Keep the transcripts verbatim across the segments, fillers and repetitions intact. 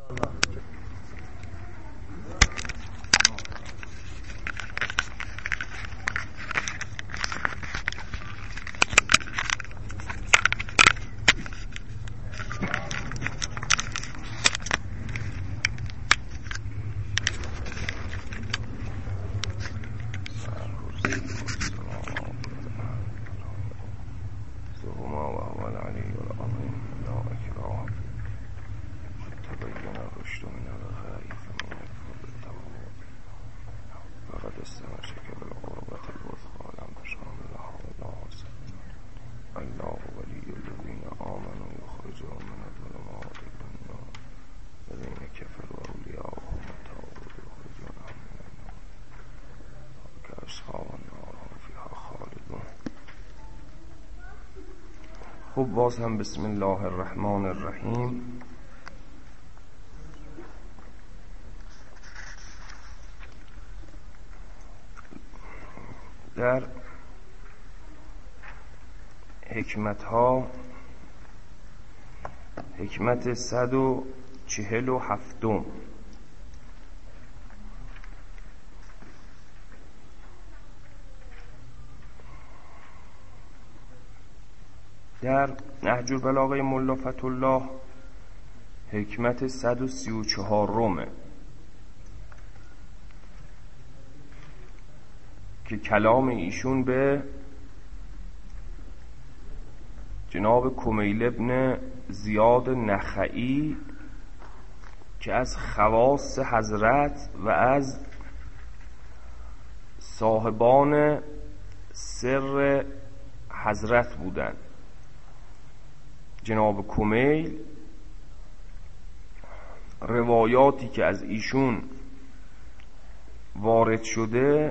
خب باز هم بسم الله الرحمن الرحیم. در حکمت ها حکمت صد و چهل و هفتم در نهج البلاغه ملا فتح الله حکمت صد و سی و چهارم که کلام ایشون به جناب کمیل ابن زیاد نخعی که از خواص حضرت و از صاحبان سر حضرت بودند. جناب کمیل روایاتی که از ایشون وارد شده،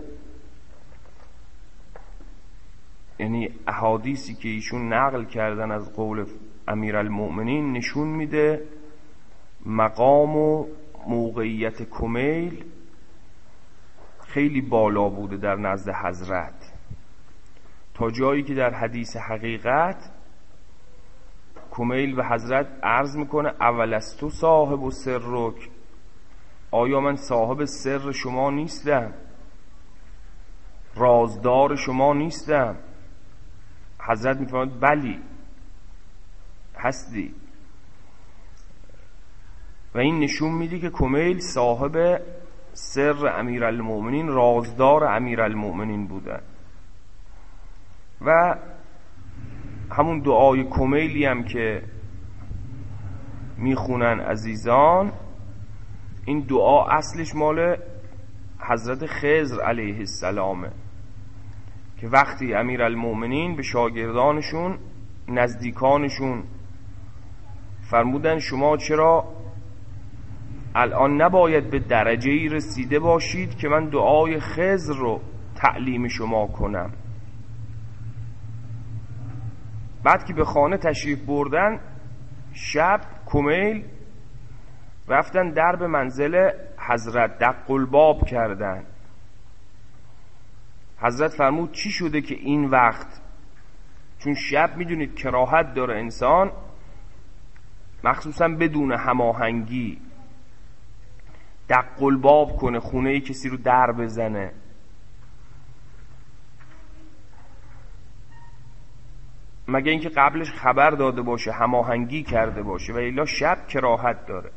یعنی احادیثی که ایشون نقل کردن از قول امیرالمؤمنین، نشون میده مقام و موقعیت کمیل خیلی بالا بوده در نزد حضرت، تا جایی که در حدیث حقیقت کمیل به حضرت عرض میکنه اولستو صاحب و سرک، آیا من صاحب سر شما نیستم؟ رازدار شما نیستم؟ حضرت میفرماید بلی هستی. و این نشون میده که کمیل صاحب سر امیرالمؤمنین، رازدار امیرالمؤمنین بودن. و همون دعای کمیلی هم که میخونن عزیزان، این دعا اصلش مال حضرت خضر علیه السلامه که وقتی امیرالمؤمنین به شاگردانشون، نزدیکانشون فرمودن شما چرا الان نباید به درجه‌ای رسیده باشید که من دعای خضر رو تعلیم شما کنم؟ بعد که به خانه تشریف بردن، شب کمیل رفتن درب منزل حضرت دق الباب کردن. حضرت فرمود چی شده که این وقت، چون شب میدونید کراهت داره انسان، مخصوصا بدون هماهنگی دق الباب کنه، خونه ای کسی رو در بزنه. مگه اینکه قبلش خبر داده باشه، هماهنگی کرده باشه، و الا شب کراهت داره.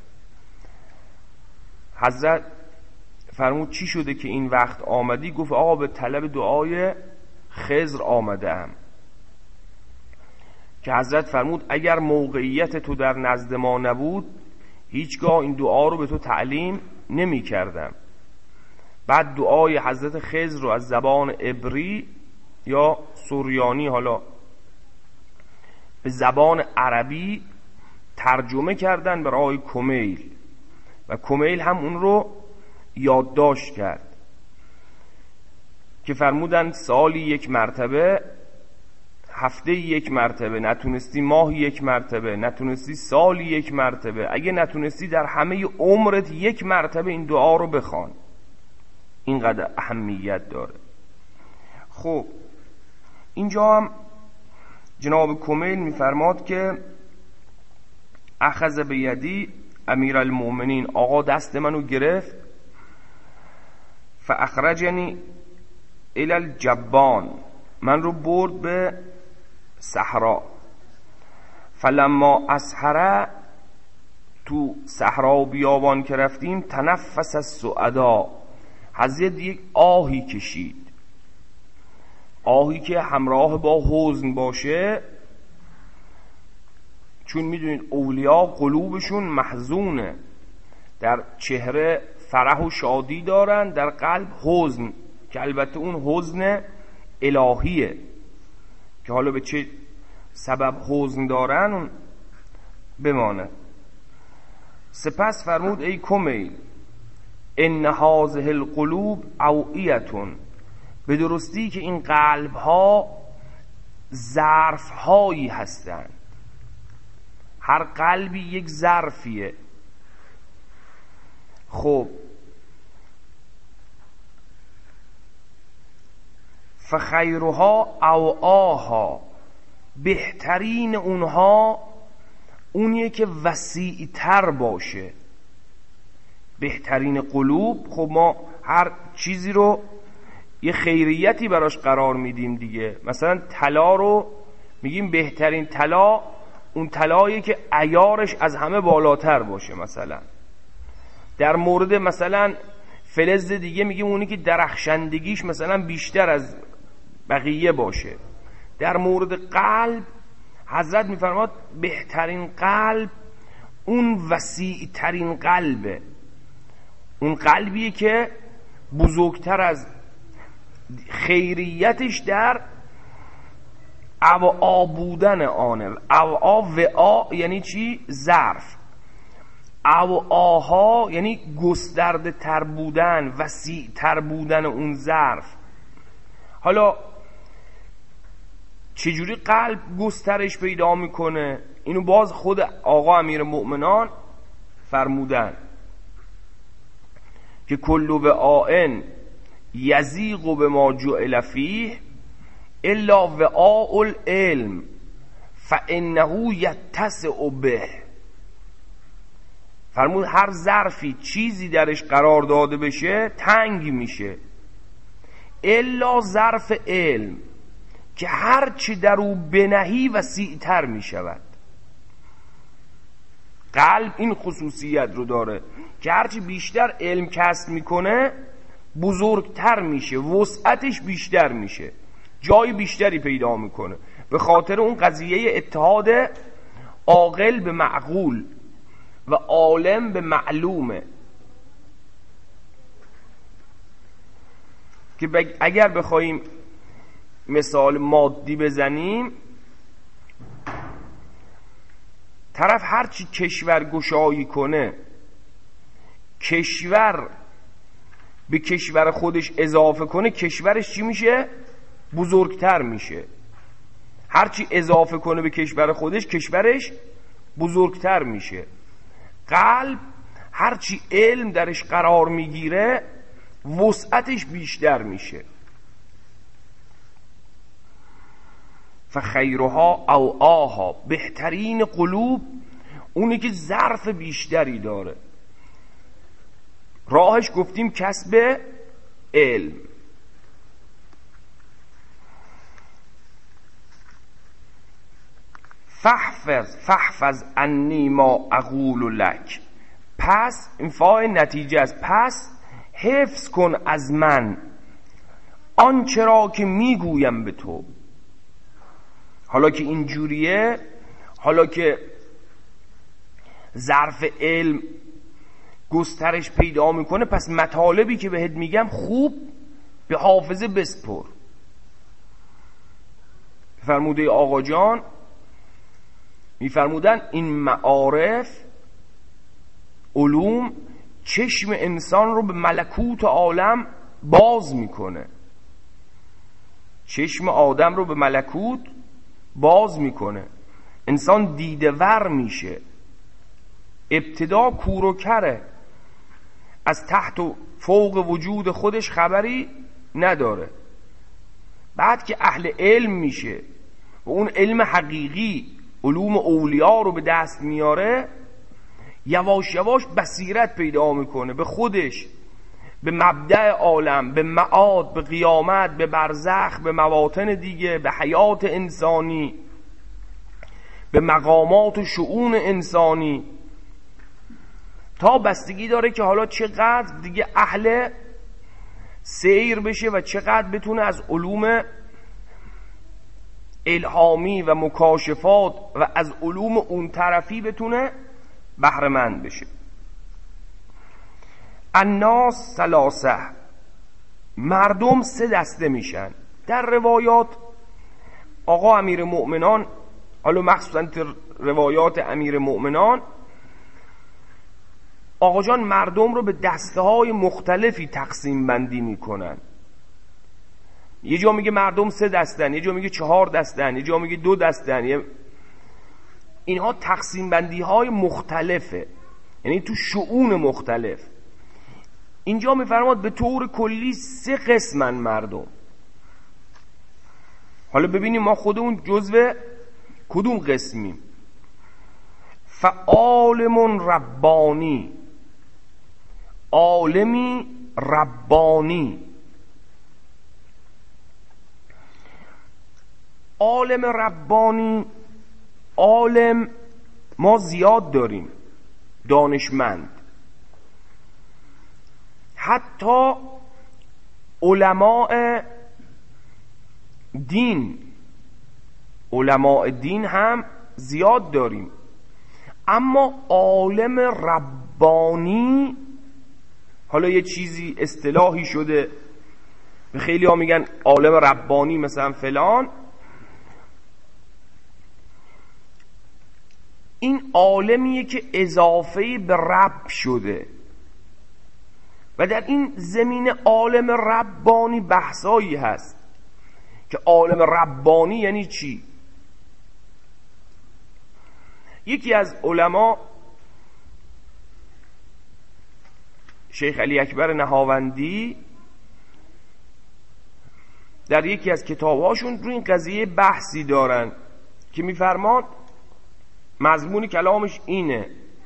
حضرت فرمود چی شده که این وقت آمدی؟ گفت آقا به طلب دعای خضر آمدم. که حضرت فرمود اگر موقعیت تو در نزد ما نبود، هیچگاه این دعا رو به تو تعلیم نمی کردم. بعد دعای حضرت خضر رو از زبان عبری یا سوریانی، حالا به زبان عربی ترجمه کردن برای کمیل، و کمیل هم اون رو یادداشت کرد که فرمودن سالی یک مرتبه، هفته یک مرتبه، نتونستی ماهی یک مرتبه، نتونستی سالی یک مرتبه، اگه نتونستی در همه عمرت یک مرتبه این دعا رو بخوان. اینقدر اهمیت داره. خب اینجا هم جناب کمیل میفرماد که اخذ بیدی امیرالمؤمنین آقا دست منو گرفت، فاخرجنی الی الجبان، من رو برد به صحرا. فلما اسحر، تو صحرا و بیابان که رفتیم، تنفس السعدا، حضرت یک آهی کشید، آهی که همراه با حزن باشه، چون میدونید اولیا قلوبشون محزونه، در چهره فرح و شادی دارن، در قلب حزن، که البته اون حزن الهیه که حالا به چه سبب حزن دارن اون بمانه. سپس فرمود ای کمیل ان هذه القلوب اوعیتون، به درستی که این قلب ها ظرف هایی هستند، هر قلبی یک ظرفیه. خب فخیرها اوعاها، بهترین اونها اونیه که وسیع تر باشه. بهترین قلوب، خب ما هر چیزی رو یه خیریتی براش قرار میدیم دیگه. مثلا طلا رو میگیم بهترین طلا اون طلایی که عیارش از همه بالاتر باشه. مثلا در مورد مثلا فلز دیگه میگیم اونی که درخشندگیش مثلا بیشتر از بقیه باشه. در مورد قلب حضرت میفرماد بهترین قلب اون وسیع ترین قلبه، اون قلبیه که بزرگتر از خیریتش در اوعا بودن آنه. اوعا وعا یعنی چی؟ ظرف. اوعاها یعنی گسترده تر بودن، وسیع تر بودن اون ظرف. حالا چجوری قلب گسترش پیدا میکنه؟ اینو باز خود آقا امیر مؤمنان فرمودن که کل وعاء یزیغ بما جعل فیه الا وعاء العلم فانه یتسع به. فرمود هر ظرفی چیزی درش قرار داده بشه تنگ میشه، الا ظرف علم که هر چی در او بنهی وسیع‌تر می شود. قلب این خصوصیت رو داره که هرچی بیشتر علم کسب میکنه بزرگتر میشه، وسعتش بیشتر میشه، جای بیشتری پیدا میکنه، به خاطر اون قضیه اتحاد عاقل به معقول و عالم به معلومه که اگر بخوایم مثال مادی بزنیم، طرف هرچی کشور گشایی کنه، کشور به کشور خودش اضافه کنه، کشورش چی میشه؟ بزرگتر میشه. هرچی اضافه کنه به کشور خودش، کشورش بزرگتر میشه. قلب هرچی علم درش قرار میگیره وسعتش بیشتر میشه. فخیرها اوعاها، بهترین قلوب اونی که ظرف بیشتری داره. راهش گفتیم کسب علم. فحفظ فحفظ انی ما اقول لک، پس این فای نتیجه است، پس حفظ کن از من آنچه را که میگویم به تو. حالا که اینجوریه، حالا که ظرف علم گسترش پیدا میکنه، پس مطالبی که بهت میگم خوب به حافظه بسپر. فرموده آقا جان میفرمودن این معارف، علوم، چشم انسان رو به ملکوت عالم باز میکنه، چشم آدم رو به ملکوت باز میکنه، انسان دیده ور میشه. ابتدا کور و کره، از تحت و فوق وجود خودش خبری نداره. بعد که اهل علم میشه و اون علم حقیقی، علوم اولیا رو به دست میاره، یواش یواش بصیرت پیدا میکنه به خودش، به مبدأ عالم، به معاد، به قیامت، به برزخ، به مواطن دیگه، به حیات انسانی، به مقامات و شؤون انسانی، تا بستگی داره که حالا چقدر دیگه اهل سیر بشه و چقدر بتونه از علوم الهامی و مکاشفات و از علوم اون طرفی بتونه بهره مند بشه. الناس ثلاثه، مردم سه دسته میشن. در روایات آقا امیر مؤمنان، حالا مخصوصا روایات امیر مؤمنان، آقا جان مردم رو به دسته های مختلفی تقسیم بندی میکنن. یه جا میگه مردم سه دستن، یه جا میگه چهار دستن، یه جا میگه دو دستن. یه... اینها تقسیم بندی های مختلفه، یعنی تو شؤون مختلف. اینجا میفرماد به طور کلی سه قسمن مردم. حالا ببینیم ما خودمون جزو کدوم قسمیم. فعالم ربانی، عالمی ربانی. عالم ربانی، عالم ما زیاد داریم، دانشمند، حتی علماء دین، علماء دین هم زیاد داریم، اما عالم ربانی، حالا یه چیزی اصطلاحی شده، به خیلی ها میگن عالم ربانی مثلا فلان. این عالمیه که اضافه به رب شده و در این زمین عالم ربانی بحثایی هست که عالم ربانی یعنی چی. یکی از علما شیخ علی اکبر نهاوندی در یکی از کتابهاشون روی این قضیه بحثی دارن که میفرماد مضمون کلامش اینه: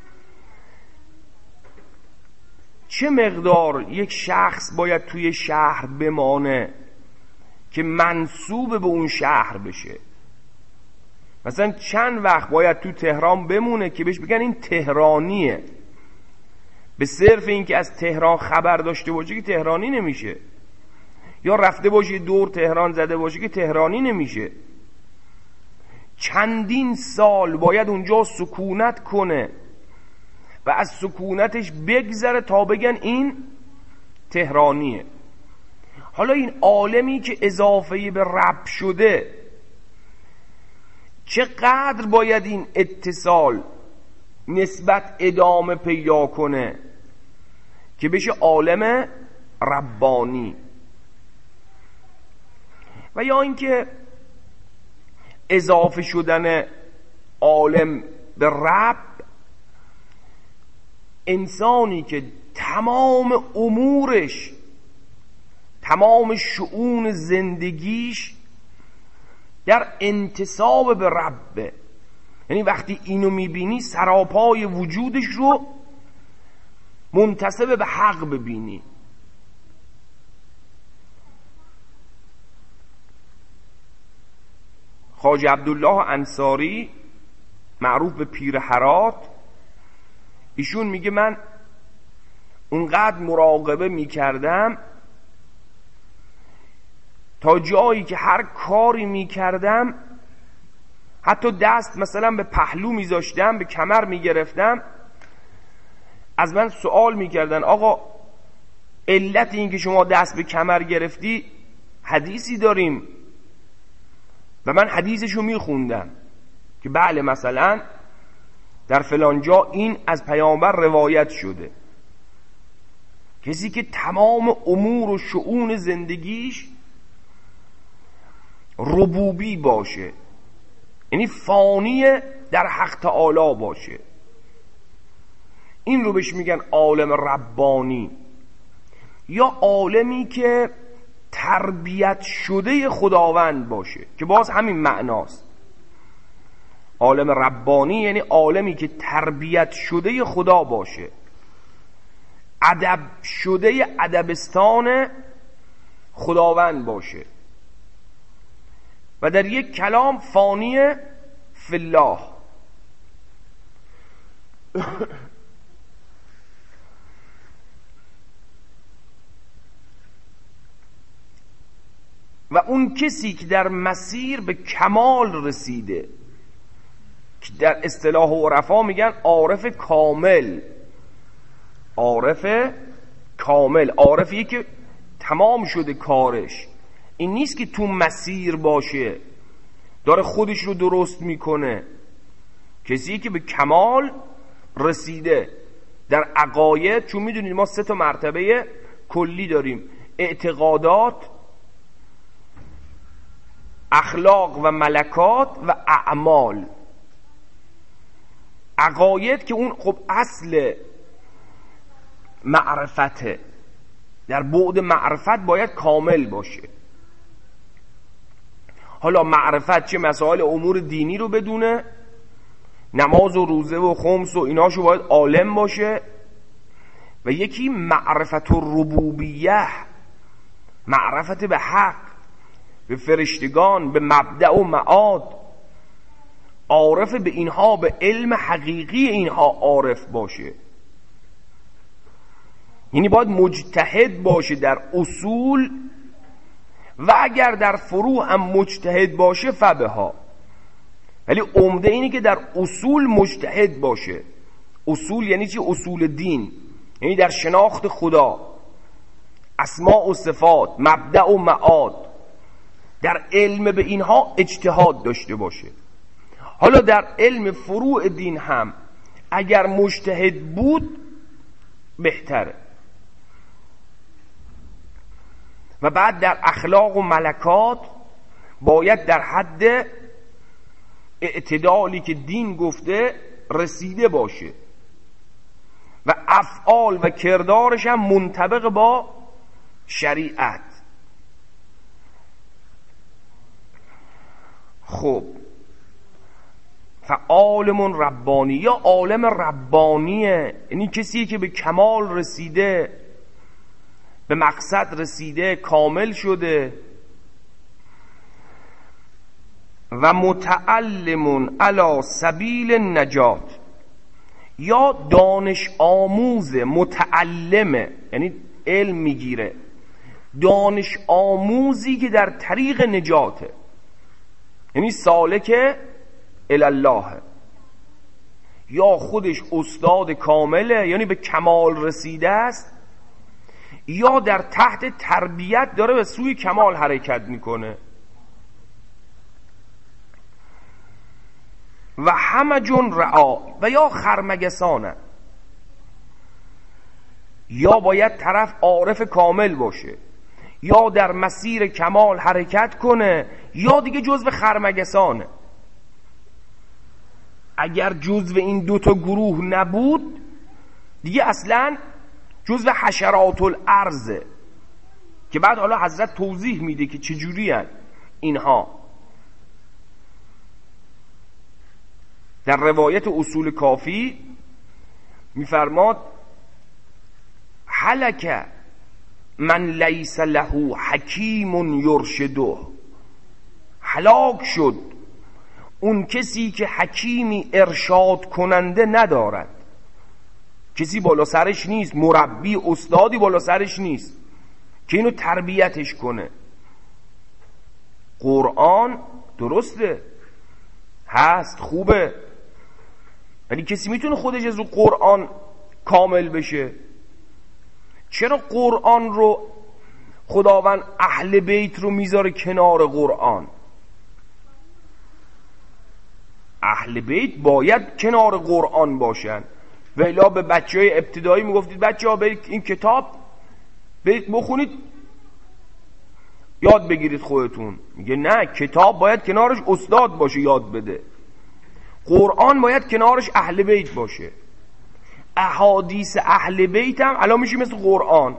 چه مقدار یک شخص باید توی شهر بمانه که منسوب به اون شهر بشه؟ مثلا چند وقت باید تو تهران بمونه که بهش بگن این تهرانیه؟ به صرف این که از تهران خبر داشته باشه که تهرانی نمیشه، یا رفته باشه دور تهران زده باشه که تهرانی نمیشه. چندین سال باید اونجا سکونت کنه و از سکونتش بگذره تا بگن این تهرانیه. حالا این عالمی که اضافه به رب شده چقدر باید این اتصال نسبت ادامه پیدا کنه که بشه عالم ربانی؟ و یا اینکه اضافه شدن عالم به رب، انسانی که تمام امورش، تمام شؤون زندگیش در انتساب به ربه، یعنی وقتی اینو میبینی سراپای وجودش رو منتسب به حق ببینی. خواجه عبدالله انصاری معروف به پیر هرات، ایشون میگه من اونقدر مراقبه میکردم تا جایی که هر کاری میکردم، حتی دست مثلا به پهلو میذاشتم، به کمر میگرفتم، از من سوال میکردن آقا علت این که شما دست به کمر گرفتی حدیثی داریم؟ و من حدیثشو میخوندم که بله مثلا در فلان جا این از پیامبر روایت شده. کسی که تمام امور و شؤون زندگیش ربوبی باشه، یعنی فانی در حق تعالی باشه، این رو بهش میگن عالم ربانی. یا عالمی که تربیت شده خداوند باشه که باز همین معناست. عالم ربانی یعنی عالمی که تربیت شده خدا باشه، ادب شده ادبستان خداوند باشه و در یک کلام فانی فی الله. و اون کسی که در مسیر به کمال رسیده، که در اصطلاح عرفا میگن عارف کامل، عارف کامل، عارفی که تمام شده کارش، این نیست که تو مسیر باشه داره خودش رو درست میکنه. کسی که به کمال رسیده در عقاید، چون میدونید ما سه تا مرتبه کلی داریم: اعتقادات، اخلاق و ملکات و اعمال. عقاید که اون خب اصل معرفته، در بعد معرفت باید کامل باشه. حالا معرفت چه مسائل امور دینی رو بدونه، نماز و روزه و خمس و ایناشو باید عالم باشه، و یکی معرفت الربوبیه، معرفت به حق، به فرشتگان، به مبدأ و معاد، عارف به اینها، به علم حقیقی اینها عارف باشه. یعنی باید مجتهد باشه در اصول، و اگر در فروع هم مجتهد باشه فبها، ولی عمده اینه که در اصول مجتهد باشه. اصول یعنی چی؟ اصول دین، یعنی در شناخت خدا، اسماء و صفات، مبدأ و معاد، در علم به اینها اجتهاد داشته باشه. حالا در علم فروع دین هم اگر مجتهد بود بهتره. و بعد در اخلاق و ملکات باید در حد اعتدالی که دین گفته رسیده باشه و افعال و کردارش هم منطبق با شریعت. خب فعالم ربانی یا عالم ربانیه، یعنی کسی که به کمال رسیده، به مقصد رسیده، کامل شده. و متعلم علی سبیل النجات، یا دانش آموز، متعلمه یعنی علم میگیره، دانش آموزی که در طریق نجاته، یعنی سالک الله، یا خودش استاد کامله یعنی به کمال رسیده است، یا در تحت تربیت داره به سوی کمال حرکت میکنه. و همجون رعا، و یا خرمگسانه، یا باید طرف عارف کامل باشه، یا در مسیر کمال حرکت کنه، یا دیگه جزو خرمگسانه. اگر جزو این دوتا گروه نبود دیگه اصلا جزو حشرات الارض، که بعد حالا حضرت توضیح میده که چجوری هن اینها. در روایت اصول کافی میفرماد هلک من لیس له حکیم یرشده، هلاک شد اون کسی که حکیمی ارشاد کننده ندارد، کسی بالا سرش نیست، مربی استادی بالا سرش نیست که اینو تربیتش کنه. قرآن درسته هست، خوبه، ولی کسی میتونه خودش از رو قرآن کامل بشه؟ چرا قرآن رو خداوند اهل بیت رو میذاره کنار قرآن؟ اهل بیت باید کنار قرآن باشن. ولی به بچه های ابتدایی میگفتید بچه ها برید این کتاب برید بخونید یاد بگیرید خودتون. میگه نه، کتاب باید کنارش استاد باشه یاد بده، قرآن باید کنارش اهل بیت باشه. احادیث اهل بیت هم الان میشه مثل قرآن،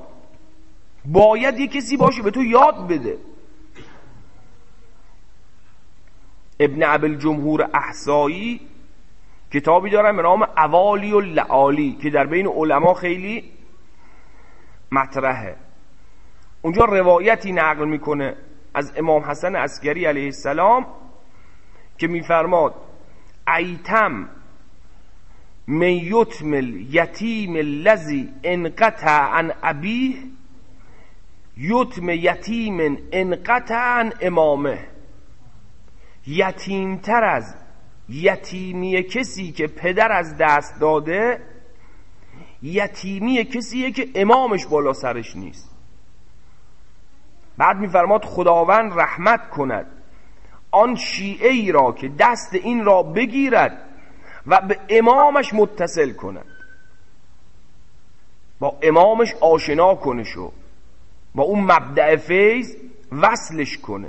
باید یه کسی باشه به تو یاد بده. ابن ابوالجمهور احصایی کتابی دارن به نام اوالی و لعالی که در بین علما خیلی مطرحه. اونجا روایتی نقل میکنه از امام حسن عسکری علیه السلام که میفرماد ایتم من یتمل یتیم الذی انقطع عن ابیه یتم یتیم انقطع عن امامه. یتیمتر از یتیمی کسی که پدر از دست داده یتیمی کسیه که امامش بالا سرش نیست. بعد میفرماد خداوند رحمت کند آن شیعه ای را که دست این را بگیرد و به امامش متصل کند، با امامش آشنا کنه شو، با اون مبدأ فیض وصلش کنه.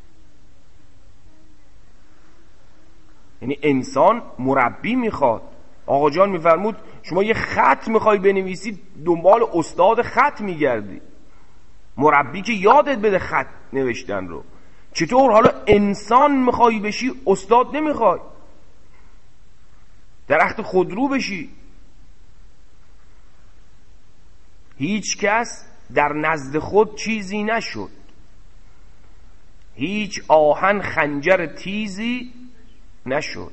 یعنی انسان مربی میخواد. آقا جان میفرمود شما یه خط میخوای بنویسی دنبال استاد خط میگردی، مربی که یادت بده خط نوشتن رو. چطور حالا انسان میخوای بشی استاد نمیخوای؟ درخت خودرو بشی. هیچ کس در نزد خود چیزی نشد، هیچ آهن خنجر تیزی نشد،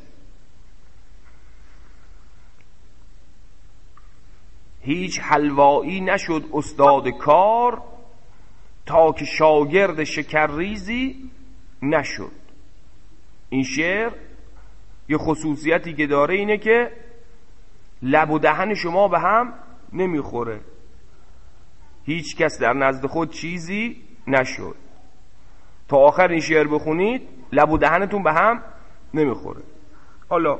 هیچ حلوایی نشد استاد کار تا که شاگرد شکرریزی نشد. این شعر یه خصوصیتی که داره اینه که لب و دهن شما به هم نمیخوره. هیچ کس در نزد خود چیزی نشد. تا آخر این شعر بخونید لب و دهنتون به هم نمیخوره. حالا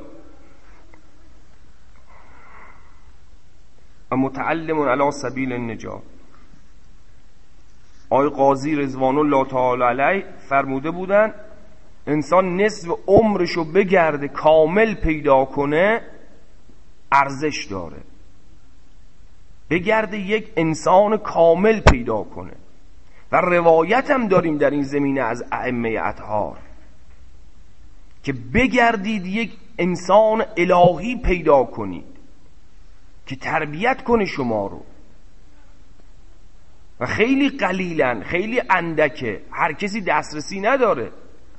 متعلم علی سبیل النجات، آقای قاضی رضوان الله تعالی علیه فرموده بودن انسان نصف عمرشو بگرده کامل پیدا کنه ارزش داره. بگرده یک انسان کامل پیدا کنه. و روایت هم داریم در این زمینه از ائمه اطهار که بگردید یک انسان الهی پیدا کنید که تربیت کنه شما رو. و خیلی قلیلن، خیلی اندکه، هر کسی دسترسی نداره.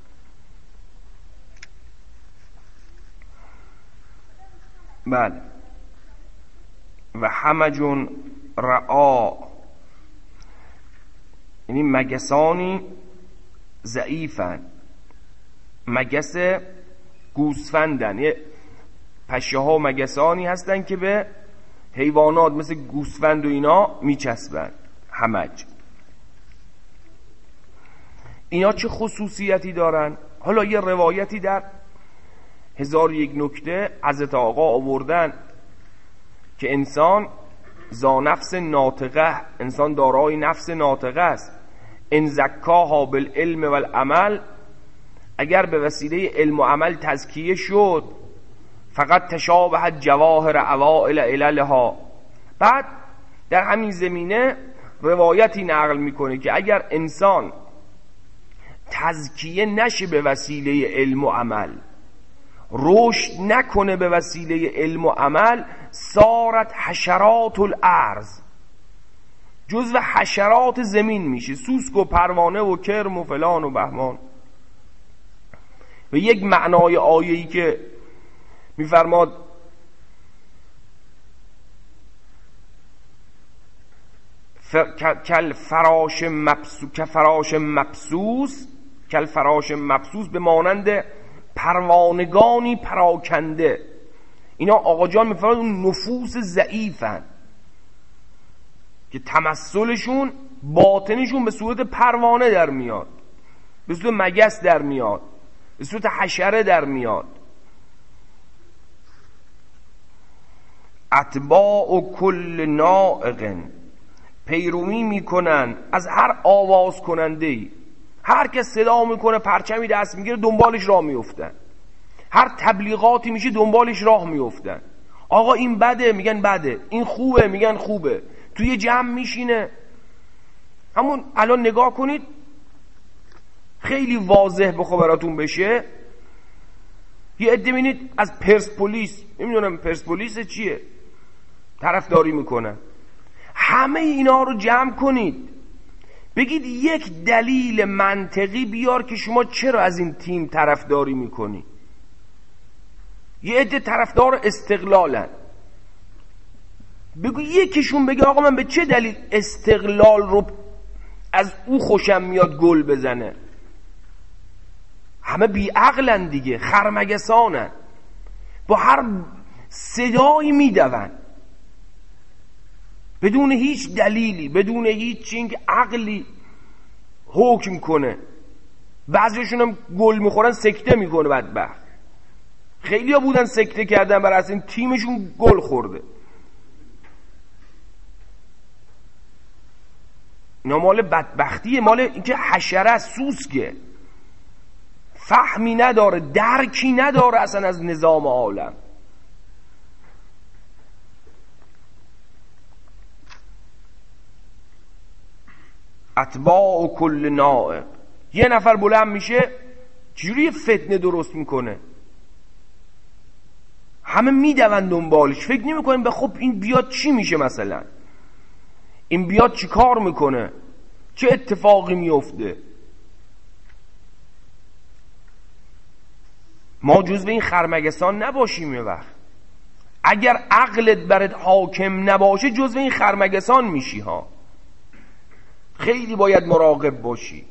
بله. و همجون رعا، یعنی مگسانی ضعیفن، مگس گوسفندن. یه پشه ها مگسانی هستن که به حیوانات مثل گوسفند و اینا میچسبن. همج اینا چه خصوصیتی دارن؟ حالا یه روایتی در هزار و یک نکته حضرت آقا آوردن که انسان ذا نفس ناطقه، انسان دارای نفس ناطقه است. ان زکاها بالعلم والعمل، اگر به وسیله علم و عمل تزکیه شد فقط تشابهت جواهر اوائل عللها. بعد در همین زمینه روایتی نقل میکنه که اگر انسان تزکیه نشه به وسیله علم و عمل، رشد نکنه به وسیله علم و عمل، صارت حشرات الارض، جزو حشرات زمین میشه، سوسک و پروانه و کرم و فلان و بهمان. و یک معنای آیه‌ای که میفرماد کل فراش مبسوس، که فراش مبسوس، کل فراش مبسوس، به مانند پروانگانی پراکنده. اینا آقا جان میفرماد اون نفوس ضعیفن که تمثلشون باطنشون به صورت پروانه در میاد، به صورت مگس در میاد، به صورت حشره در میاد. اتباع و کل نائق، پیروی میکنن از هر آواز کننده ای. هر کس صدا میکنه پرچمی دست میگیره دنبالش راه میفتن، هر تبلیغاتی میشه دنبالش راه میفتن. آقا این بده میگن بده، این خوبه میگن خوبه. توی جمع میشینه. همون الان نگاه کنید خیلی واضح بخوا براتون بشه. یه عده ببینید از پرسپولیس، نمیدونم پرسپولیس چیه، طرفداری میکنن. همه اینا رو جمع کنید، بگید یک دلیل منطقی بیار که شما چرا از این تیم طرفداری میکنی. یه عده طرفدار استقلالن، بگو یکیشون بگه آقا من به چه دلیل استقلال رو از او خوشم میاد گل بزنه. همه بی عقلن دیگه، خرمگسانن، با هر صدایی میدون بدون هیچ دلیلی، بدون هیچ چیزی که عقلی حکم کنه. بعضیشون هم گل میخورن سکته میکنه بدبخت. خیلی ها بودن سکته کردن برای از این تیمشون گل خورده. اینا مال بدبختیه، مال اینکه حشره سوسکه، فهمی نداره، درکی نداره اصلا از نظام عالم. اتباع کل نائق، یه نفر بلند میشه چجوری فتنه درست میکنه، همه میدوند دنبالش، فکر نمیکنیم به خب این بیاد چی میشه، مثلا این بیاد چی کار میکنه، چه اتفاقی میفته. ما جزو این خرمگسان نباشیم. یه وقت اگر عقلت برات حاکم نباشه جزو این خرمگسان میشی ها. خیلی باید مراقب باشی.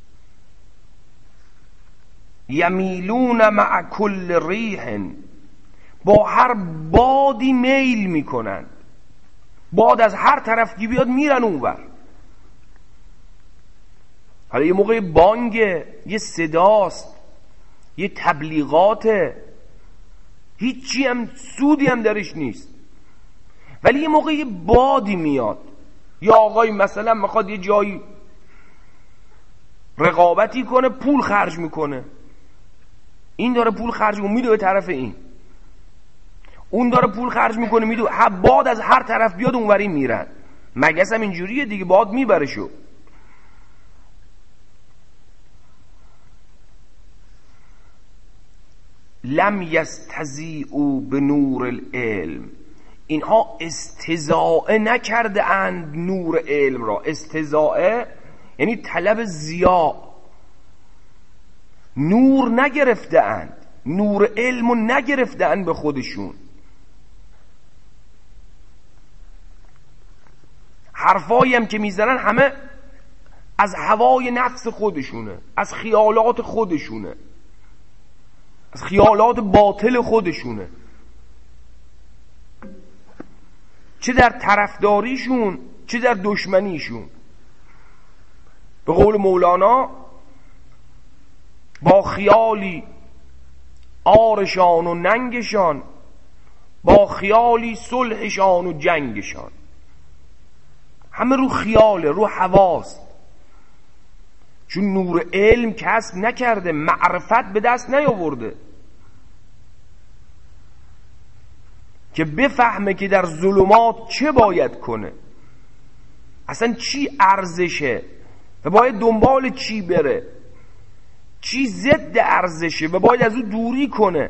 یمیلون مع کل ریح، با هر بادی میل میکنن، باد از هر طرف که بیاد میرن اونور. حالا یه موقع بانگ، یه صداست، یه تبلیغات، هیچی هم سودی هم درش نیست، ولی یه موقع یه بادی میاد، یا آقای مثلا میخواد یه جایی رقابتی کنه، پول خرج میکنه، این داره پول خرج میکنه میده به طرف این، اون داره پول خرج میکنه میده، باد از هر طرف بیاد اونوری میرن. مگس هم اینجوریه دیگه، باد میبره شو. لم یستضیئوا بنور العلم، اینها استضاءه نکرده اند نور علم را. استضاءه یعنی طلب ضیاء، نور نگرفته اند، نور علم رو نگرفته اند به خودشون. حرفایی هم که میزنن همه از هوای نفس خودشونه، از خیالات خودشونه، از خیالات باطل خودشونه، چه در طرفداریشون چه در دشمنیشون. به قول مولانا با خیالی آرشان و ننگشان، با خیالی صلحشان و جنگشان. همه رو خیاله، رو حواست، چون نور علم کسب نکرده، معرفت به دست نیاورده که بفهمه که در ظلمات چه باید کنه، اصلا چی ارزشه و باید دنبال چی بره، چی ضد ارزشه و باید از او دوری کنه.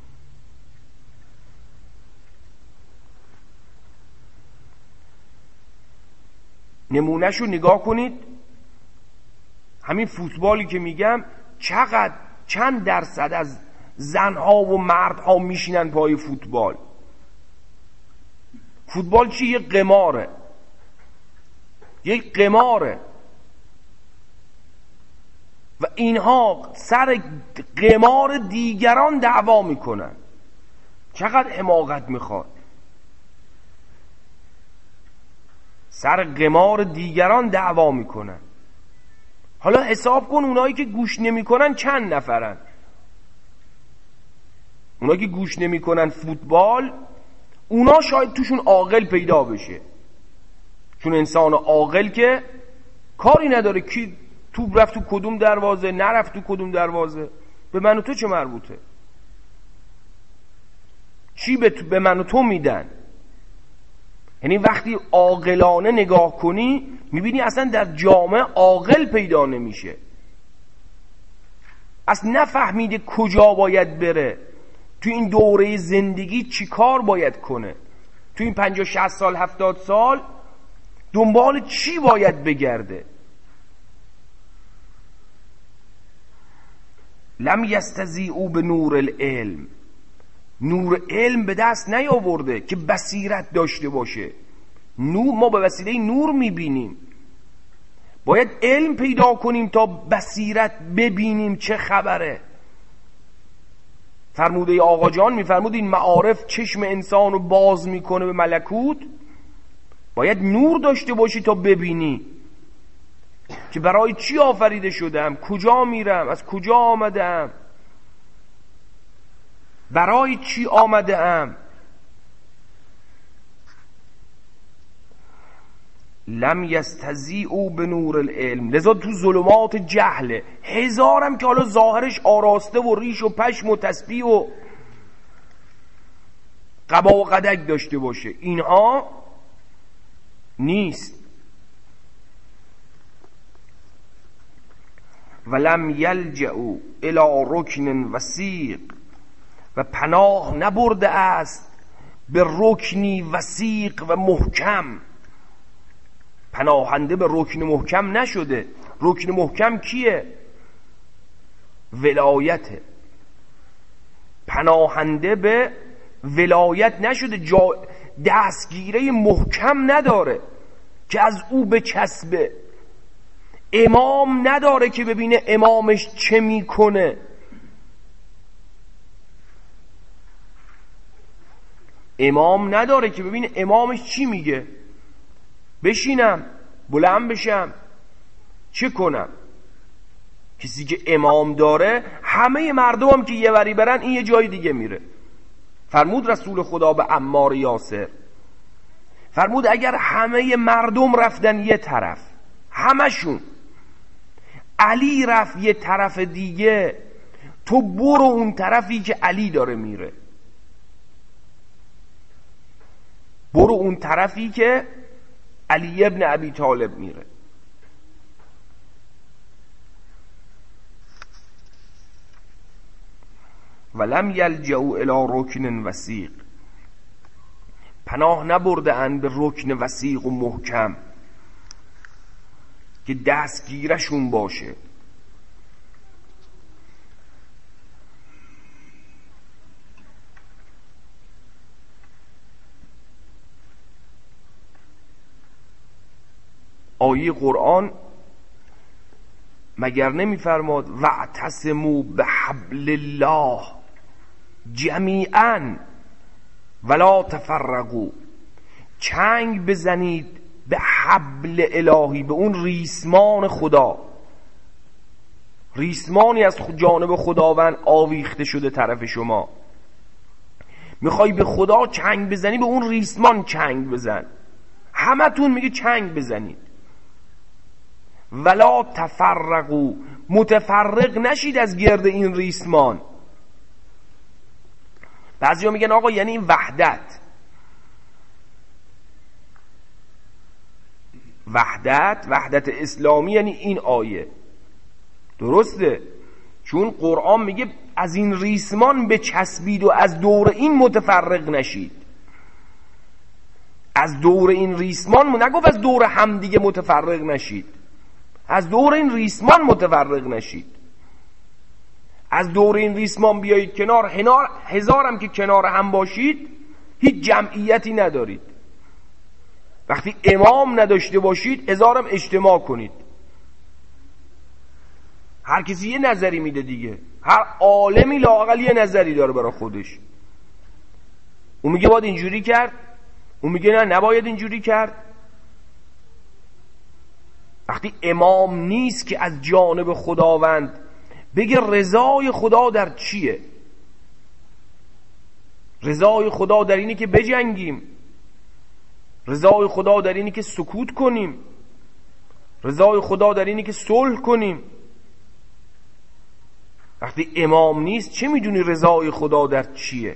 نمونهشو نگاه کنید، همین فوتبالی که میگم، چقدر چند درصد از زنها و مردها میشینن پای فوتبال. فوتبال چی؟ یک قماره، یک قماره و اینها سر قمار دیگران دعوا میکنن. چقدر حماقت میخواد، سر قمار دیگران دعوا میکنن. حالا حساب کن اونایی که گوش نمیکنن چند نفرن. اونایی که گوش نمیکنن فوتبال، اونا شاید توشون عاقل پیدا بشه، چون انسان عاقل که کاری نداره کی توپ رفت تو کدوم دروازه، نرفت تو کدوم دروازه، به من و تو چه مربوطه، چی به, به من و تو میدن. یعنی وقتی عاقلانه نگاه کنی میبینی اصلا در جامعه عاقل پیدا نمیشه. اصلا نفهمیده کجا باید بره، تو این دوره زندگی چی کار باید کنه، تو این پنجاه شصت سال هفتاد سال دنبال چی باید بگرده. لم یستضیئوا به نور العلم، نور علم به دست نیاورده که بصیرت داشته باشه. نور، ما به وسیله نور میبینیم، باید علم پیدا کنیم تا بصیرت ببینیم چه خبره. فرموده آقا جان میفرمود این معارف چشم انسان رو باز میکنه به ملکوت. باید نور داشته باشی تا ببینی که برای چی آفریده شدم، کجا میرم، از کجا آمدم، برای چی آمده ام. لم یستضیئوا به نور العلم، لذا تو ظلمات جهل هزارم که حالا ظاهرش آراسته و ریش و پشم و تسبیح و قبا و قدک داشته باشه، اینها نیست. ولم یلجئوا الی رکن وثیق، و پناه نبرده است به رکنی وثیق و محکم. پناهنده به رکن محکم نشده. رکن محکم کیه؟ ولایته. پناهنده به ولایت نشده، جا دستگیره محکم نداره که از او بچسبه. امام نداره که ببینه امامش چه میکنه. امام نداره که ببینه امامش چی میگه. بشینم، بلند بشم، چه کنم؟ کسی که امام داره، همه مردم هم که یه وری برن این یه جای دیگه میره. فرمود رسول خدا به عمار یاسر، فرمود اگر همه مردم رفتن یه طرف، همشون، علی رفت یه طرف دیگه، تو برو اون طرفی که علی داره میره، برو اون طرفی که علی ابن ابی طالب میره. ولم یلجئوا الی رکن وثیق، پناه نبرده اند به رکن وثیق و محکم که دستگیرشون باشه. آیه قرآن مگر نمیفرماد واعتصموا بحبل الله جمیعا ولا تفرقوا، چنگ بزنید به حبل الهی، به اون ریسمان خدا. ریسمانی از جانب خداوند آویخته شده طرف شما، میخوای به خدا چنگ بزنی، به اون ریسمان چنگ بزن. همتون میگه چنگ بزنید. ولا تفرقوا، متفرق نشید از گرد این ریسمان. بعضیا میگن آقا یعنی این وحدت. وحدت وحدت اسلامی یعنی این آیه. درسته، چون قرآن میگه از این ریسمان بچسبید و از دور این متفرق نشید. از دور این ریسمان نگفت از دور هم دیگه متفرق نشید، از دور این ریسمان متفرق نشید. از دور این ریسمان بیایید کنار، هنار هزارم که کنار هم باشید هیچ جمعیتی ندارید. وقتی امام نداشته باشید هزارم اجتماع کنید، هر کسی یه نظری میده دیگه، هر عالمی لااقل یه نظری داره برای خودش. اون میگه باید اینجوری کرد، اون میگه نه نباید اینجوری کرد. وقتی امام نیست که از جانب خداوند بگه رضای خدا در چیه، رضای خدا در اینه که بجنگیم، رضای خدا در اینه که سکوت کنیم، رضای خدا در اینه که صلح کنیم. وقتی امام نیست چه میدونی رضای خدا در چیه؟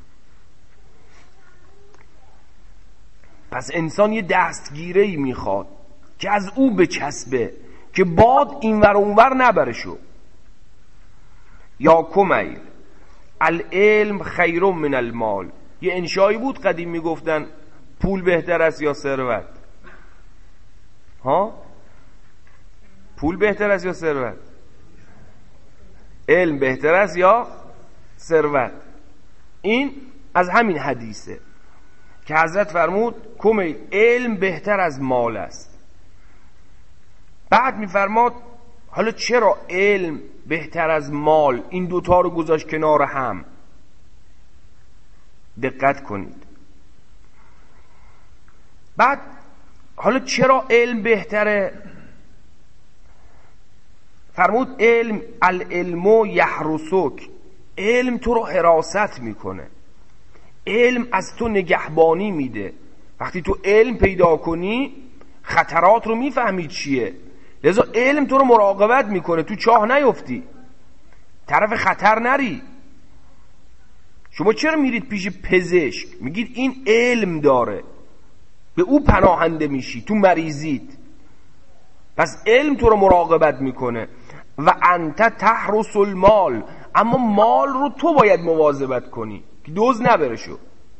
پس انسان یه دستگیره‌ای میخواد که از او بچسبه، که باد اینور اونور نبرشو. یا کمیل العلم خیر من المال. یه انشایی بود قدیم میگفتن پول بهتر است یا ثروت؟ ها؟ پول بهتر است یا ثروت؟ علم بهتر است یا ثروت؟ این از همین حدیثه که حضرت فرمود کمیل علم بهتر از مال است. بعد میفرماد حالا چرا علم بهتر از مال؟ این دوتا رو گذاشت کنار هم. دقت کنید. بعد حالا چرا علم بهتره؟ فرمود علم العلم یحرسک، علم تو رو حراست میکنه، علم از تو نگهبانی میده. وقتی تو علم پیدا کنی خطرات رو میفهمی چیه، لذا علم تو رو مراقبت میکنه تو چاه نیفتی، طرف خطر نری. شما چرا میرید پیش پزشک؟ میگید این علم داره، به او پناهنده میشی تو مریضید. پس علم تو رو مراقبت میکنه. و انت تحرس المال، اما مال رو تو باید مواظبت کنی که دزد نبره شو.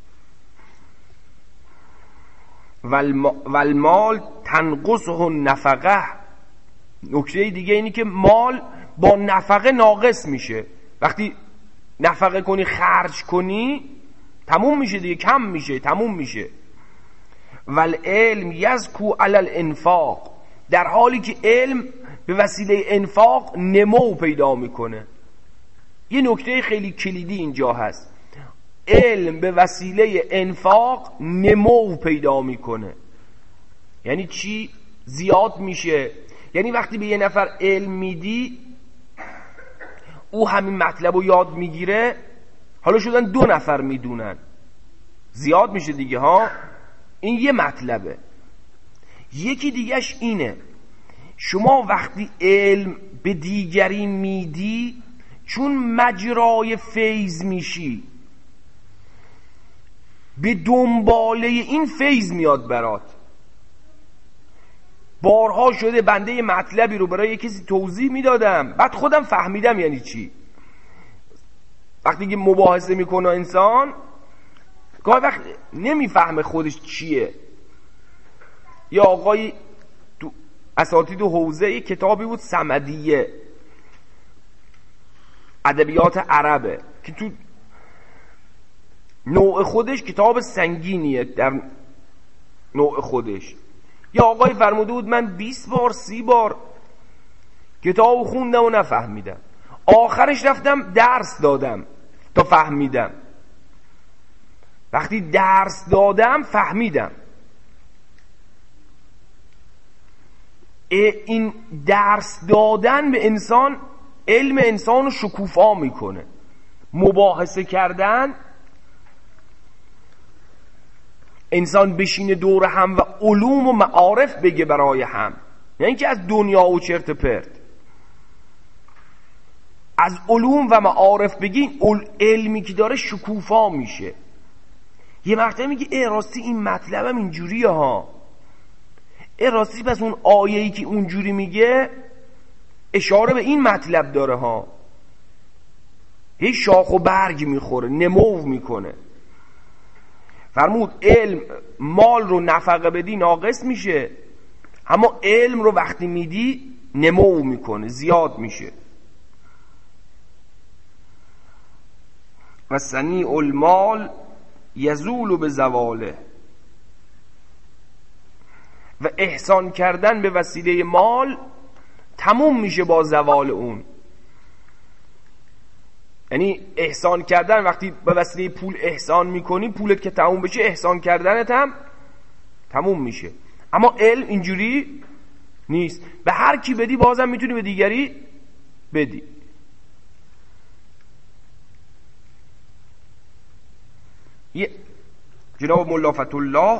والمال تنقصه النفقه. نکته دیگه اینی که مال با نفقه ناقص میشه. وقتی نفقه کنی خرج کنی تموم میشه دیگه، کم میشه، تموم میشه. والعلم یزکو علی الانفاق، در حالی که علم به وسیله انفاق نمو پیدا میکنه. یه نکته خیلی کلیدی اینجا هست، علم به وسیله انفاق نمو پیدا میکنه. یعنی چی؟ زیاد میشه. یعنی وقتی به یه نفر علم میدی او همین مطلب رو یاد میگیره، حالا شدن دو نفر میدونن، زیاد میشه دیگه ها. این یه مطلبه. یکی دیگهش اینه شما وقتی علم به دیگری میدی چون مجرای فیض میشی، به دنباله این فیض میاد برات. بارها شده بنده یه مطلبی رو برای کسی توضیح میدادم، بعد خودم فهمیدم یعنی چی. وقتی که مباحثه میکنه انسان گاهی وقت نمیفهمه خودش چیه. یا آقای تو اساتید و حوزه یه کتابی بود صمدیه، ادبیات عربه، که تو نوع خودش کتاب سنگینیه در نوع خودش. یا آقای فرموده بود من بیست بار سی بار کتاب خوندم و نفهمیدم، آخرش رفتم درس دادم تا فهمیدم. وقتی درس دادم فهمیدم. این درس دادن به انسان علم انسان رو شکوفا میکنه. مباحثه کردن، انسان بشینه دور هم و علوم و معارف بگه برای هم، نه یعنی اینکه از دنیا و چرت پرت. از علوم و معارف بگی، علمی که داره شکوفا میشه. یه مقطعی میگه ای راستی این مطلبم اینجوریه ها، ای راستی پس اون آیه‌ای که اونجوری میگه اشاره به این مطلب داره ها. هی شاخ و برگ میخوره، نمو میکنه. فرمود علم مال رو نفقه بدی ناقص میشه، اما علم رو وقتی میدی نمو میکنه، زیاد میشه. و صنیع المال یزول به زواله، و احسان کردن به وسیله مال تموم میشه با زوال اون. یعنی احسان کردن وقتی به وسیله پول احسان میکنی، پولت که تموم بشه احسان کردنت هم تموم میشه. اما علم اینجوری نیست، به هر کی بدی بازم میتونی به دیگری بدی. یه جناب ملا فتح الله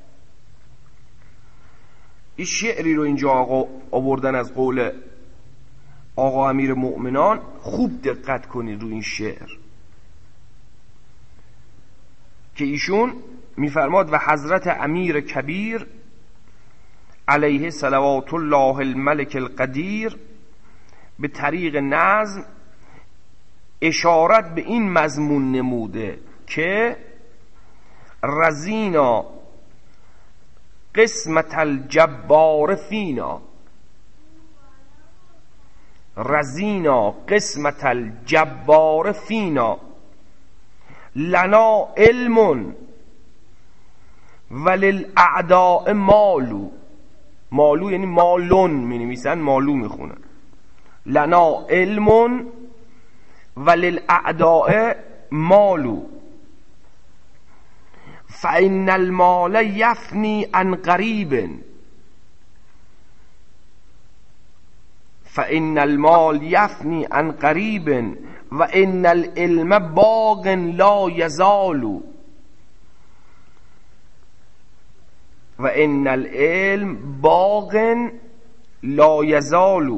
این شعری رو اینجا آقا آوردن از قول آقا امیر مؤمنان. خوب دقت کنید رو این شعر که ایشون میفرماد و حضرت امیر کبیر علیه صلوات الله الملک القدیر به طریق نظم اشارت به این مضمون نموده که رزینا قسمت الجبار فینا، رزینا قسمت الجبار فینا لنا علم وللاعداء مالو. مالو یعنی مالون می نویسن، مالو می خونن. لنا علم وللاعداء مالو فإن المال یفنی عن قریب، فإن المال یفنی عن قریب و ان العلم باق لا یزال، و ان العلم باق لا یزال.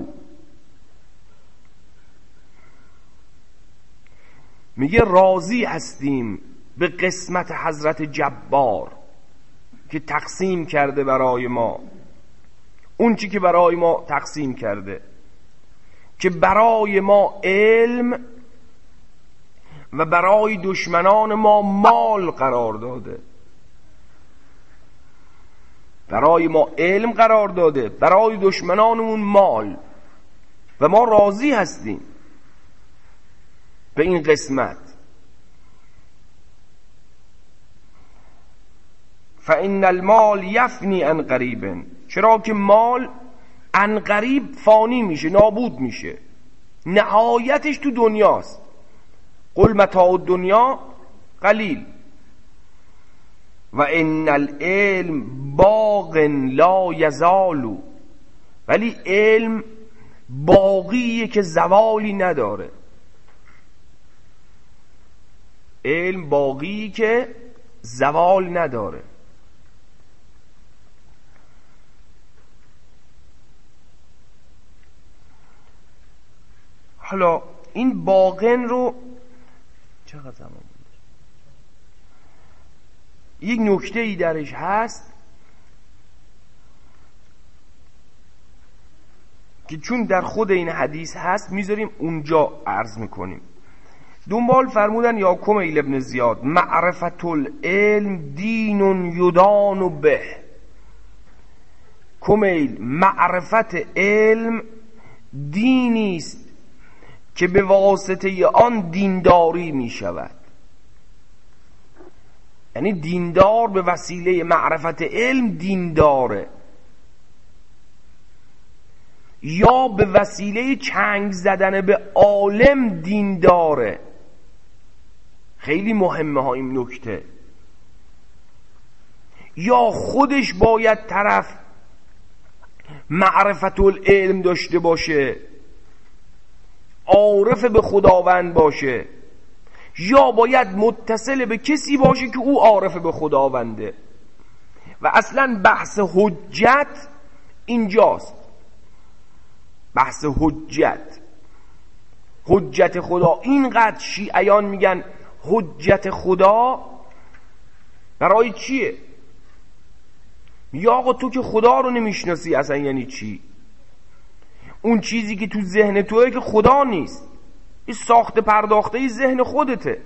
میگه راضی هستیم به قسمت حضرت جبار که تقسیم کرده برای ما، اون چی که برای ما تقسیم کرده، که برای ما علم و برای دشمنان ما مال قرار داده. برای ما علم قرار داده، برای دشمنانمون مال، و ما راضی هستیم به این قسمت. فإن المال یفنی عن قریب، چرا که مال عن قریب فانی میشه، نابود میشه، نهایتش تو دنیاست. قل متاع الدنیا قلیل و ان العلم باق لا یزال، ولی علم باقیه که زوالی نداره. علم باقیه که زوال نداره. حالا این باقن رو چقدر زمان بود؟ یک نکته ای درش هست که چون در خود این حدیث هست میذاریم اونجا عرض میکنیم. دنبال فرمودن یا کمیل ابن زیاد معرفت العلم دین یدان به. کمیل معرفت علم دینی است که به واسطه آن دینداری می شود. یعنی دیندار به وسیله معرفت علم دینداره، یا به وسیله چنگ زدن به عالم دینداره. خیلی مهمه ها این نکته. یا خودش باید طرف معرفت العلم داشته باشه، عارف به خداوند باشه، یا باید متصل به کسی باشه که او عارف به خداونده. و اصلا بحث حجت اینجاست. بحث حجت حجت خدا. اینقدر شیعیان میگن حجت خدا برای چیه؟ یا آقا تو که خدا رو نمیشناسی اصلا یعنی چی؟ اون چیزی که تو ذهن توئه که خدا نیست، این ساخت پرداخته ذهن خودته.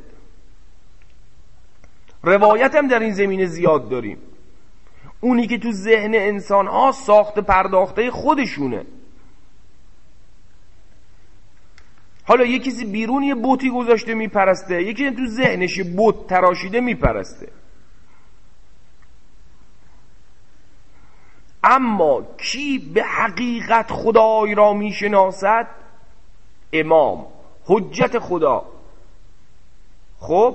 روایت هم در این زمینه زیاد داریم. اونی که تو ذهن انسان ها ساخت پرداخته خودشونه. حالا یه کسی بیرون یه بوتی گذاشته میپرسته، یکی تو ذهنش بوت تراشیده میپرسته. اما کی به حقیقت خدای را میشناسد؟ امام، حجت خدا. خب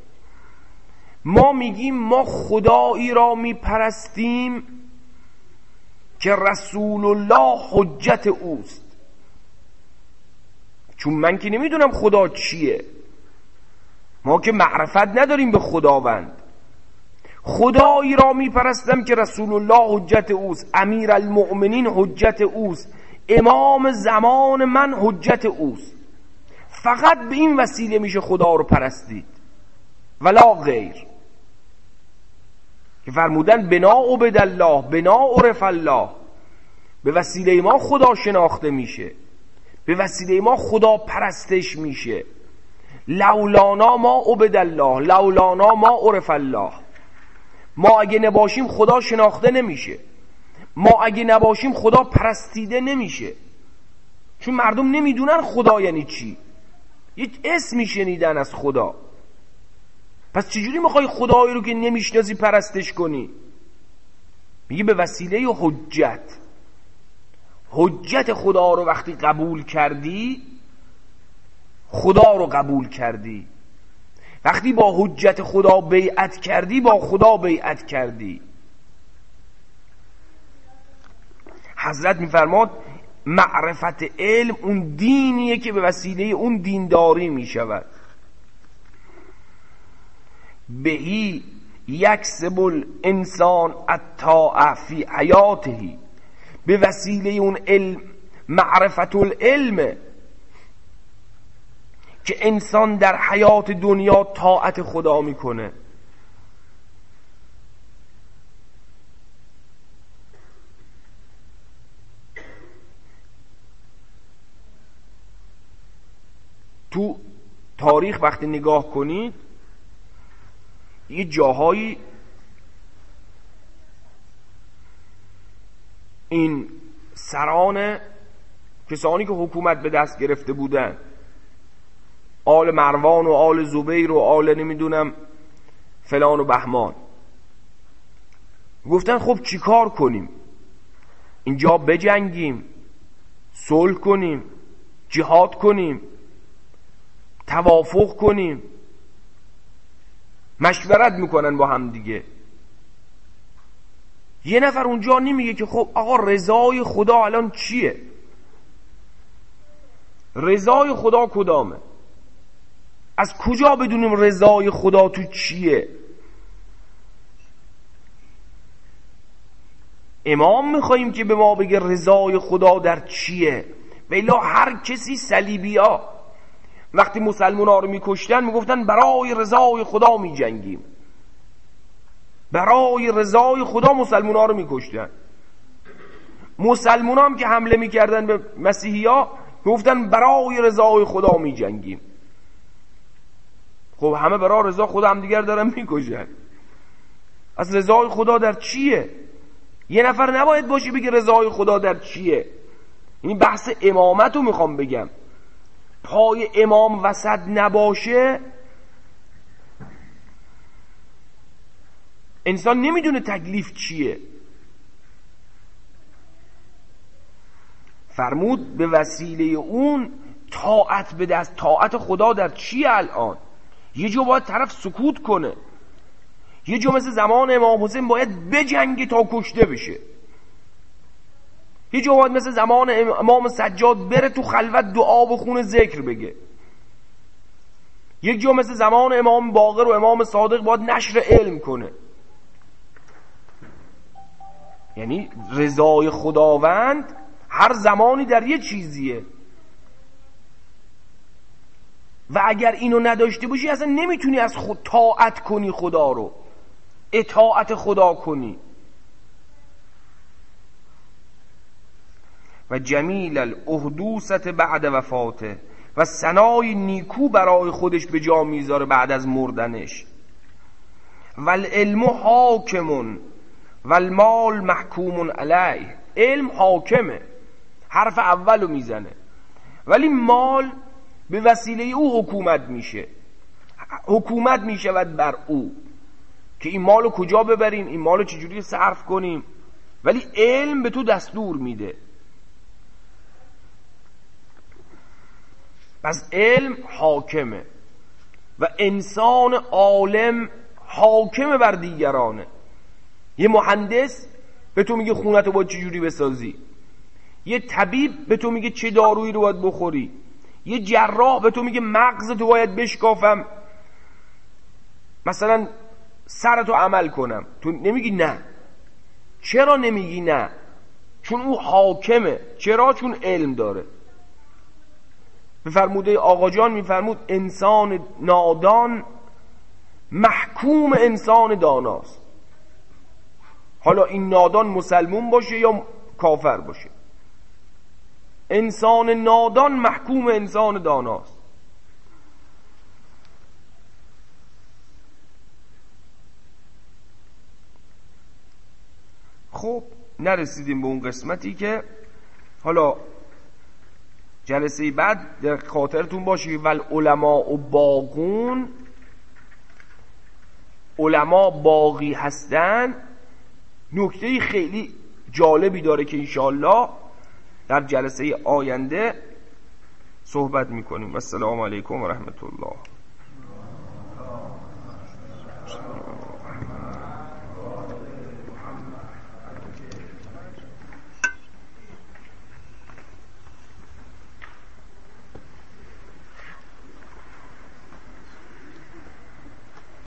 ما میگیم ما خدایی را میپرستیم که رسول الله حجت اوست. چون من که نمیدونم خدا چیه، ما که معرفت نداریم به خداوند. خدایی را میپرستم که رسول الله حجت اوست، امیر المؤمنین حجت اوست، امام زمان من حجت اوست. فقط به این وسیله میشه خدا رو پرستید، ولا غیر. که فرمودن بنا عبد الله بنا عرف الله. به وسیله ما خدا شناخته میشه، به وسیله ما خدا پرستش میشه. لولانا ما عبد الله، لولانا ما عرف الله. ما اگه نباشیم خدا شناخته نمیشه، ما اگه نباشیم خدا پرستیده نمیشه. چون مردم نمیدونن خدا یعنی چی، یه اسمی شنیدن از خدا. پس چجوری میخوای خدایی رو که نمیشناسی پرستش کنی؟ میگه به وسیله حجت. حجت خدا رو وقتی قبول کردی، خدا رو قبول کردی. وقتی با حجت خدا بیعت کردی، با خدا بیعت کردی. حضرت میفرماد معرفت علم اون دینیه که به وسیله اون دینداری میشود. بهی یکسب الانسان الطاعه فی حیاته، به وسیله اون علم، معرفت العلم، که انسان در حیات دنیا طاعت خدا میکنه. تو تاریخ وقتی نگاه کنید یه جاهایی این سران کسانی که حکومت به دست گرفته بودن، آل مروان و آل زبیر و آل نمیدونم فلان و بهمان، گفتن خب چی کار کنیم؟ اینجا بجنگیم، صلح کنیم، جهاد کنیم، توافق کنیم؟ مشورت میکنن با هم دیگه. یه نفر اونجا نمیگه که خب آقا رضای خدا الان چیه؟ رضای خدا کدامه؟ از کجا بدونیم رضای خدا تو چیه؟ امام میخواییم که به ما بگه رضای خدا در چیه؟ بلا هر کسی صلیبی ها وقتی مسلمان ها رو میکشتن میگفتن برای رضای خدا میجنگیم، برای رضای خدا مسلمان ها رو میکشتن. مسلمان هم که حمله میکردن به مسیحی ها میگفتن برای رضای خدا میجنگیم. خب همه برای رضا خدا هم دیگر دارن میکشن. از رضای خدا در چیه؟ یه نفر نباید باشه بگه رضای خدا در چیه. این بحث امامت رو میخوام بگم. پای امام وسط نباشه انسان نمیدونه تکلیف چیه. فرمود به وسیله اون طاعت به دست. طاعت خدا در چیه الان؟ یه جو باید طرف سکوت کنه، یه جو مثل زمان امام حسین باید بجنگه تا کشته بشه، یه جو باید مثل زمان امام سجاد بره تو خلوت دعا بخونه ذکر بگه، یک جو مثل زمان امام باقر و امام صادق باید نشر علم کنه. یعنی رضای خداوند هر زمانی در یه چیزیه و اگر اینو نداشته باشی اصلا نمیتونی از خود طاعت کنی، خدا رو اطاعت خدا کنی. و جمیل الاحدوثت بعد وفاته، و ثنای نیکو برای خودش به جا میذاره بعد از مردنش. و العلم حاکمون و المال محکومون علیه. علم حاکمه، حرف اولو میزنه، ولی مال به وسیله او حکومت میشه، حکومت میشود بر او که این مالو کجا ببریم، این مالو چجوری صرف کنیم. ولی علم به تو دستور میده. پس علم حاکمه و انسان عالم حاکمه بر دیگرانه. یه مهندس به تو میگه خونتو باید چجوری بسازی، یه طبیب به تو میگه چه دارویی رو باید بخوری، یه جراح به تو میگه مغزتو باید بشکافم، مثلا سرتو عمل کنم. تو نمیگی نه. چرا نمیگی نه؟ چون او حاکمه. چرا؟ چون علم داره. به فرموده آقا جان میفرمود انسان نادان محکوم انسان داناست. حالا این نادان مسلمون باشه یا کافر باشه، انسان نادان محکوم انسان داناست. خب نرسیدیم به اون قسمتی که حالا جلسه بعد در خاطرتون باشه ول علماء و باقون، علما باقی هستن. نکته خیلی جالبی داره که انشاءالله در جلسه آینده صحبت میکنیم. السلام علیکم و رحمت الله.